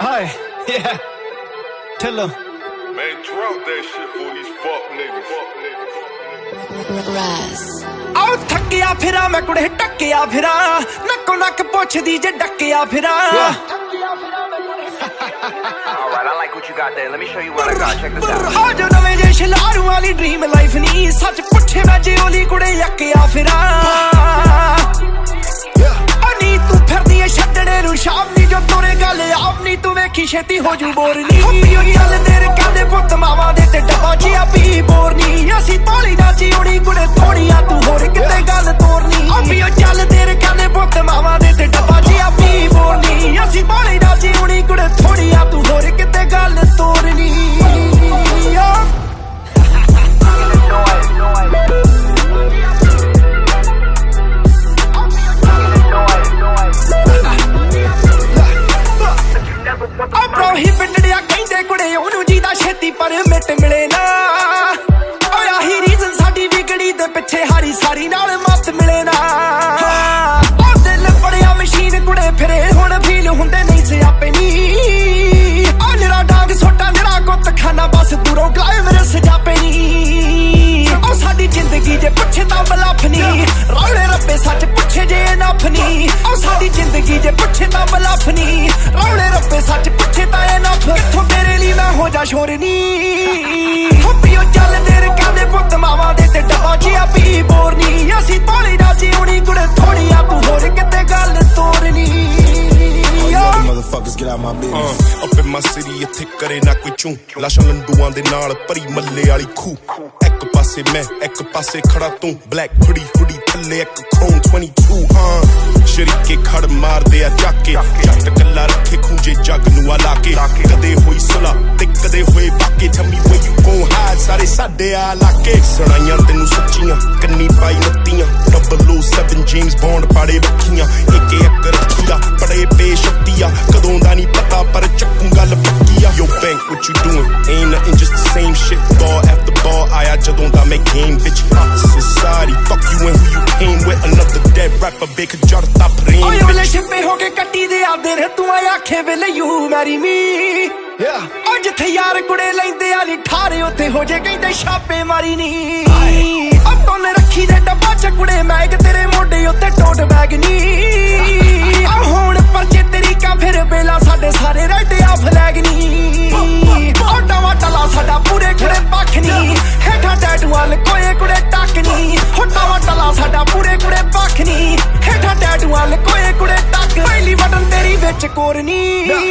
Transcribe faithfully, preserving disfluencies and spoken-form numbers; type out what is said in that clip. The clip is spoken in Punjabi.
Hi, yeah, tell her. Man, drop that shit for these fuck niggas. Fuck niggas. Raz. ਆਉ ਥੱਕਿਆ ਫਿਰਾਂ ਮੈਂ ਕੁੜੇ ਟੱਕਿਆ ਫਿਰਾਂ ਨੱਕੋ ਨੱਕ ਪੁੱਛਦੀ ਜੇ ਡੱਕਿਆ ਫਿਰਾਂ Alright, I like what you got there. Let me show you what I got. Check this out. ਆ ਜੋ ਨਵੇਂ ਜੇ ਸ਼ਲਾਰੂ ਵਾਲੀ ਡ੍ਰੀਮ ਲਾਈਫ ਨਹੀਂ ਸੱਚ ਪੁੱਛੇ ਮੈਂ ਜੇ ਉਹਲੀ ਕੁੜੇ ਯੱਕਿਆ ਫਿਰਾਂ ਅਨੀ ਤੂੰ ਫਿਰਦੀ ਏ ਛੱਡਣੇ ਨੂੰ ਸ਼ਾਮ ਨੀ ਜੋ ਤੋਰੇ ਗੱਲ ਆਪ ਨੀ ਤੂੰ ਵੇਖੀ ਛੇਤੀ ਹੋ ਜੂ ਬੋਰ ਨੀ ਪੀਓ ਚੱਲ ਤੇਰੇ ਕਹਿੰਦੇ ਪੁੱਤ ਮਾਵਾਂ ਦੇ ਤੇ ਡੱਬਾ ਜਿਹਾ ਪੀ ਬੋਰ ਨੀ ਅਸੀਂ ਤਾਲੀ ਨਾਚੀ ਉੜੀ ਕੁੜੇ ਥੋੜੀਆਂ ਤੂੰ ਹੋਰ ਕਿਤੇ ਗੱਲ ਤੋਰਨੀ ਆ ਪੀਓ ਚੱਲ ਤੇਰੇ ਕਹਿੰਦੇ ਪੁੱਤ ਮਾਵਾਂ ਦੇ ਤੇ ਡੱਬਾ ਜਿਹਾ ਪੀ ਬੋਰ ਨੀ ਅਸੀਂ ਤਾਲੀ ਨਾਚੀ ਉੜੀ ਕੁੜੇ ਥੋੜੀਆਂ ਤੂੰ ਹੋਰ ਕਿਤੇ ਗੱਲ ਤੋਰਨੀ ਪ੍ਰੋਹਿਬਿਟਡਿਆ ਕਹਿੰਦੇ ਕੁੜੇ ਉਹਨੂੰ ਜਿਹਦਾ ਛੇਤੀ ਪਰ ਮਿਟ ਮਿਲੇ ਨਾ ਓਏ ਆਹੀ ਰੀਜ਼ਨ ਸਾਡੀ ਵਿਗੜੀ ਦੇ ਪਿੱਛੇ ਹਾਰੀ ਸਾਰੀ ਨਾਲ ਮੱਤ ਮਿਲੇ ਨਾ ਉਹ ਦਿਲ ਬੜਿਆ ਮਸ਼ੀਨ ਕੁੜੇ ਫਿਰੇ ਹੁਣ ਫੀਲ ਹੁੰਦੇ ਨਹੀਂ ਸਿਆਪੇ ਨੀ ਆ ਨਿਰਾ ਡਾਂਗ ਛੋਟਾ ਨਿਰਾ ਗੁੱਤ ਖਾਨਾ ਬਸ ਦੂਰੋਂ ਗਲਾਏ ਮੇਰੇ ਸਜਾਪੇ ਨੀ ਉਹ ਸਾਡੀ ਜ਼ਿੰਦਗੀ ਜੇ ਪੁੱਛੇ ਤਾਂ ਬਲਫ ਨੀ ਰੌਲੇ ਰੱਬੇ ਸੱਚ ਪੁੱਛੇ ਜੇ ਨਫ ਨੀ ਉਹ ਸਾਡੀ ਜ਼ਿੰਦਗੀ ਜੇ ਪੁੱਛੇ ਤਾਂ ਬਲਫ ਨੀ ਰੌਲੇ ਰੱਬੇ ਸੱਚ ਪੁੱਛੇ ਤਾਂ ਇਹ ਨਫ ਕਿੱਥੋਂ ਤੇਰੇ ਲਈ ਮੈਂ ਹੋ ਜਾ ਸ਼ੋਰਨੀ ਹੱਪੀਓ ਚੱਲ ਤੇਰੇ ਕਹਿੰਦੇ ਪੁੱਤ ਮਾਵਾਂ ਦੇ ਤੇ ਡੱਬਾ ਜਿਹਾ ਪੀ ਬੋਰਨੀ ਅਸੀਂ ਤਾਲੀ ਨਾਚੀ ਉਣੀ ਕੁੜੇ ਥੋੜੀਆਂ ਤੂੰ ਹੋਰ ਕਿਤੇ ਗੱਲ ਤੋਰਨੀ Motherfuckers get out my business. Uh, up in my city, ਇੱਥੇ ਕਰੇ ਨਾ ਕੋਈ ਚੂੰ ਲਾਸ਼ਾਂ ਲੰਡੂਆਂ ਦੇ ਨਾਲ ਭਰੀ ਮੱਲੇ ਵਾਲੀ ਖੂ ਇੱਕ ਪਾਸੇ ਮੈਂ ਇੱਕ ਪਾਸੇ ਖੜਾ ਤੂੰ ਬਲੈਕ ਹੁਡੀ ਹੁਡੀ ਥੱਲੇ ਇੱਕ ਖੋਨ twenty-two ਹਾਂ ਸ਼ਰੀਕੇ ਖੜ ਮਾਰਦੇ ਆ ਚਾਕੇ ਜੱਟ ਕੱਲਾ ਰੱਖੇ ਖੂੰਜੇ ਜੱਗ ਨੂੰ ਆ ਲਾ ਕੇ ਕਦੇ ਹੋਈ ਸੁਲਾ ਤੇ ਕਦੇ ਹੋਏ ਬਾਕੀ ਥੰਮੀ where you gon' hide ਸਾਰੇ ਸਾਡੇ ਆ ਲਾਕੇ ਸੁਣਾਈਆਂ ਤੈਨੂੰ ਸੱਚੀਆਂ ਕੰਨੀ ਪਾਈ ਨੱਤੀਆਂ double oh seven James Bond ਪਾੜੇ ਬੱਖੀਆਂ ਇੱਕ ਇੱਕ ਰੱਖੀਆਂ ਬੜੇ ਬੇਸ਼ਕਤੀਆ ਕਦੋਂ ਦਾ ਨਹੀਂ ਪਤਾ ਪਰ ਚੱਕੂ ਗੱਲ ਪੱਕੀ ਆ Yo bank what you doing ain't nothing just the same shit ball after ball ਆਇਆ ਜਦੋਂ ਦਾ ਮੈਂ game bitch society fuck you and who you came with another dead rapper big ਜੜ ਤੱਪ ਰੇਨ ਓਏ ਵੇਲੇ ਛਿਪੇ ਹੋ ਕੇ ਕੱਟੀ ਦੇ ਆਦੇ ਰੇ ਤੂੰ ਆਖੇ ਵੇਲੇ ਯੂ ਮੈਰੀ ਮੀ ਓ ਜਿੱਥੇ ਯਾਰ ਕੁੜੇ ਲੈਂਦੇ ਆ ਨੀ ਠਾਰੇ ਉੱਥੇ ਹੋ ਜੇ ਕਹਿੰਦੇ ਛਾਪੇ ਮਾਰੀ ਨੀ ਓ ਤੋਨ ਰੱਖੀ ਦੇ ਡੱਬਾ ਚ ਕੁੜੇ ਮੈਂ ਕਿ ਤੇਰੇ ਮੋਢੇ ਉੱਤੇ ਟੋਟ ਬੈਗ ਨੀ ਆ ਹੁਣ ਪਰਚੇ ਤੇਰੀ ਕਾ ਫਿਰ ਬੇਲਾ ਸਾਡੇ ਸਾਰੇ ਰੈਡ ਆ ਫਲੈਗ ਨੀ ਓ ਟਵਾ ਟਲਾ ਸਾਡਾ ਪੂਰੇ ਖੜੇ ਪੱਖ ਨੀ ਹੇਠਾਂ ਟੈਟੂਆਂ ਲਕੋਏ ਕੁੜੇ ਟੱਕ ਨੀ ਹੋ ਟਵਾ ਟਲਾ ਸਾਡਾ ਪੂਰੇ ਕੁੜੇ ਪੱਖ ਨੀ ਹੇਠਾਂ ਟੈਟੂਆਂ ਲਕੋਏ ਕੁੜੇ ਟੱਕ ਪਹਿਲੀ ਬਟਨ ਤੇਰੀ ਵਿੱਚ ਕੋਰਨੀ